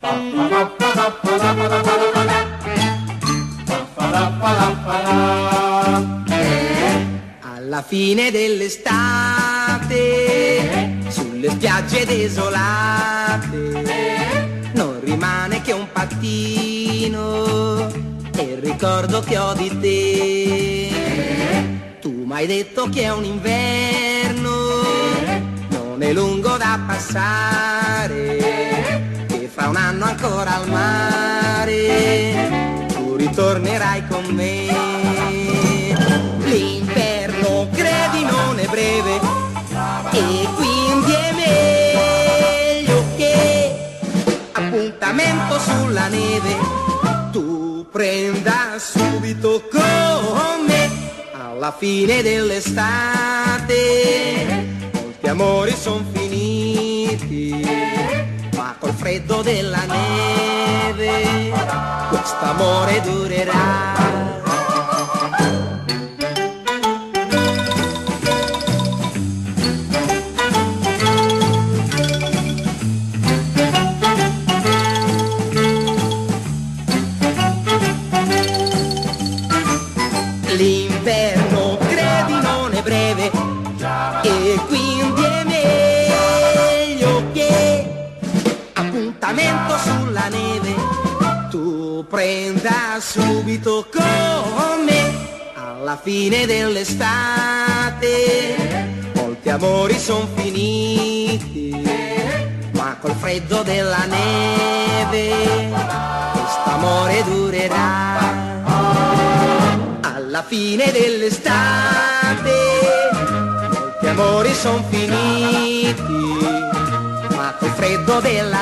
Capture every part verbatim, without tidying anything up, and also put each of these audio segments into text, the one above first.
Alla fine dell'estate, sulle spiagge desolate, non rimane che un pattino e il ricordo che ho di te. Tu m'hai detto che è un inverno, non è lungo da passare, che fra un anno ancora al mare tu ritornerai con me. L'inverno, credi, non è breve e quindi è meglio che appuntamento sulla neve tu prenda subito con me. Alla fine dell'estate molti amori son finiti, ma col freddo della neve quest'amore durerà. L'inverno, credi, non è breve e quindi è meglio che appuntamento sulla neve tu prenda subito con me. Alla fine dell'estate molti amori son finiti, ma col freddo della neve quest'amore durerà. Alla fine dell'estate molti amori son finiti, ma col freddo della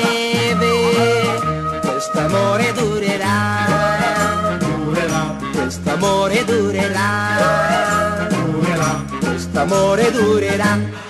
neve quest'amore durerà. Durerà. Quest'amore durerà. Durerà. Quest'amore durerà.